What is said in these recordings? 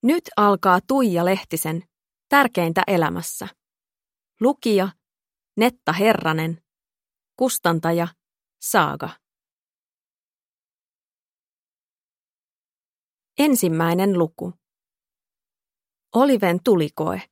Nyt alkaa Tuija Lehtisen Tärkeintä elämässä. Lukija Netta Herranen. Kustantaja Saaga. Ensimmäinen luku. Oliven tulikoe.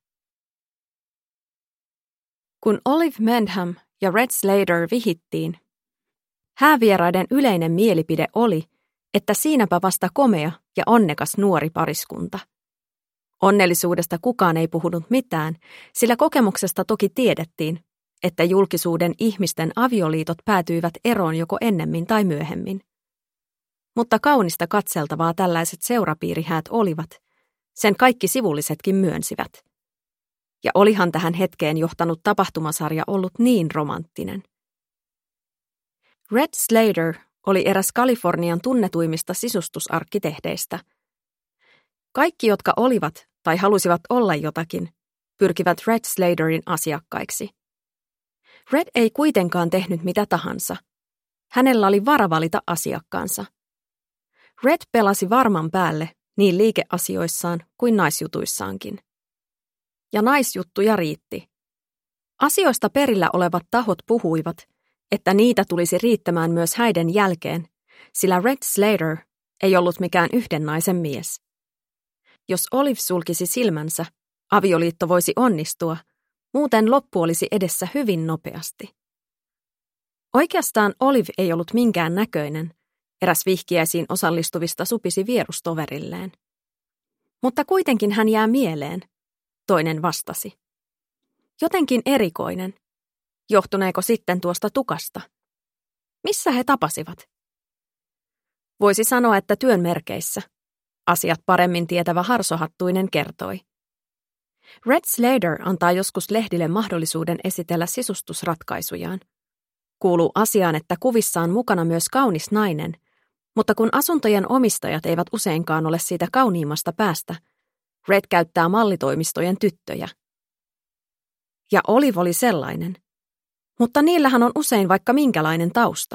Kun Olive Mendham ja Red Slater vihittiin, häävieraiden yleinen mielipide oli, että siinäpä vasta komea ja onnekas nuori pariskunta. Onnellisuudesta kukaan ei puhunut mitään, sillä kokemuksesta toki tiedettiin, että julkisuuden ihmisten avioliitot päätyivät eroon joko ennemmin tai myöhemmin. Mutta kaunista katseltavaa tällaiset seurapiirihäät olivat, sen kaikki sivullisetkin myönsivät. Ja olihan tähän hetkeen johtanut tapahtumasarja ollut niin romanttinen. Red Slater oli eräs Kalifornian tunnetuimmista sisustusarkkitehdeistä. Kaikki, jotka olivat tai halusivat olla jotakin, pyrkivät Red Slaterin asiakkaiksi. Red ei kuitenkaan tehnyt mitä tahansa. Hänellä oli vara valita asiakkaansa. Red pelasi varman päälle niin liikeasioissaan kuin naisjutuissaankin. Ja naisjuttuja riitti. Asioista perillä olevat tahot puhuivat, että niitä tulisi riittämään myös häiden jälkeen, sillä Red Slater ei ollut mikään yhden naisen mies. Jos Olive sulkisi silmänsä, avioliitto voisi onnistua, muuten loppu olisi edessä hyvin nopeasti. Oikeastaan Olive ei ollut minkään näköinen, eräs vihkiäisiin osallistuvista supisi vierustoverilleen. Mutta kuitenkin hän jää mieleen, toinen vastasi. Jotenkin erikoinen. Johtuneeko sitten tuosta tukasta? Missä he tapasivat? Voisi sanoa, että työn merkeissä. Asiat paremmin tietävä harsohattuinen kertoi. Red Slater antaa joskus lehdille mahdollisuuden esitellä sisustusratkaisujaan. Kuuluu asiaan, että kuvissa on mukana myös kaunis nainen, mutta kun asuntojen omistajat eivät useinkaan ole siitä kauniimmasta päästä, Red käyttää mallitoimistojen tyttöjä. Ja Olive oli sellainen. Mutta niillähän on usein vaikka minkälainen tausta.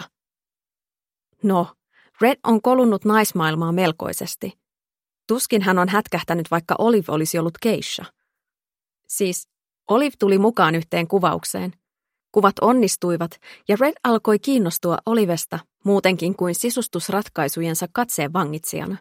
No, Red on kolunnut naismaailmaa melkoisesti. Tuskin hän on hätkähtänyt, vaikka Olive olisi ollut geisha. Siis Olive tuli mukaan yhteen kuvaukseen. Kuvat onnistuivat ja Red alkoi kiinnostua Olivesta muutenkin kuin sisustusratkaisujensa katseen vangitsijana.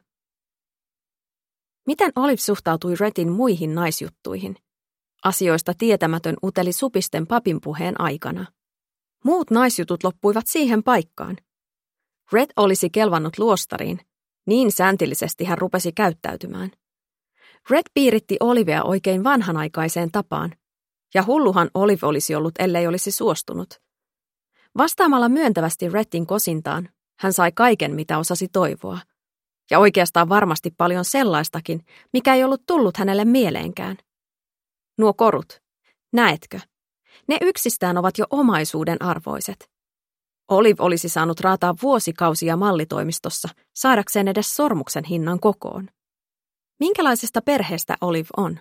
Miten Olive suhtautui Redin muihin naisjuttuihin? Asioista tietämätön uteli supisten papin puheen aikana. Muut naisjutut loppuivat siihen paikkaan. Red olisi kelvannut luostariin. Niin säntillisesti hän rupesi käyttäytymään. Red piiritti Olivea oikein vanhanaikaiseen tapaan, ja hulluhan Olive olisi ollut, ellei olisi suostunut. Vastaamalla myöntävästi Redin kosintaan, hän sai kaiken, mitä osasi toivoa, ja oikeastaan varmasti paljon sellaistakin, mikä ei ollut tullut hänelle mieleenkään. Nuo korut, näetkö? Ne yksistään ovat jo omaisuuden arvoiset. Olive olisi saanut raataa vuosikausia mallitoimistossa saadakseen edes sormuksen hinnan kokoon. Minkälaisesta perheestä Olive on?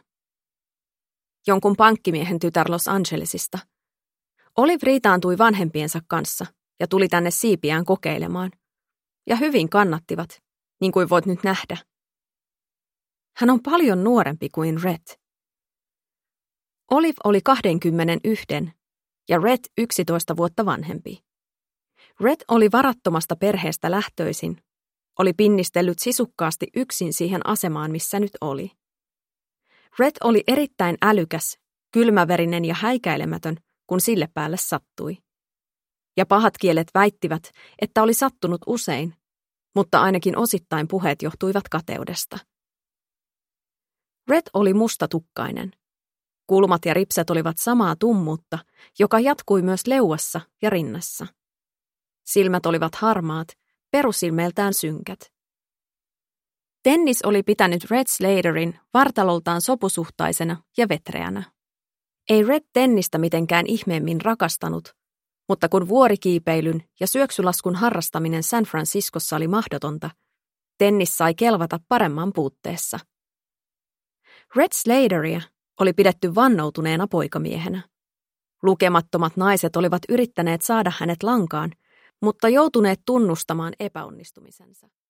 Jonkun pankkimiehen tytär Los Angelesista. Olive riitaantui vanhempiensa kanssa ja tuli tänne siipiään kokeilemaan. Ja hyvin kannattivat, niin kuin voit nyt nähdä. Hän on paljon nuorempi kuin Red. Olive oli 21 ja Red 11 vuotta vanhempi. Red oli varattomasta perheestä lähtöisin, oli pinnistellyt sisukkaasti yksin siihen asemaan, missä nyt oli. Red oli erittäin älykäs, kylmäverinen ja häikäilemätön, kun sille päälle sattui. Ja pahat kielet väittivät, että oli sattunut usein, mutta ainakin osittain puheet johtuivat kateudesta. Red oli mustatukkainen. Kulmat ja ripset olivat samaa tummuutta, joka jatkui myös leuassa ja rinnassa. Silmät olivat harmaat, perusilmeiltään synkät. Dennis oli pitänyt Red Slaterin vartaloltaan sopusuhtaisena ja vetreänä. Ei Red Dennistä mitenkään ihmeemmin rakastanut, mutta kun vuorikiipeilyn ja syöksylaskun harrastaminen San Franciscossa oli mahdotonta, Dennis sai kelvata paremman puutteessa. Red Slateria oli pidetty vannoutuneena poikamiehenä. Lukemattomat naiset olivat yrittäneet saada hänet lankaan, mutta joutuneet tunnustamaan epäonnistumisensa.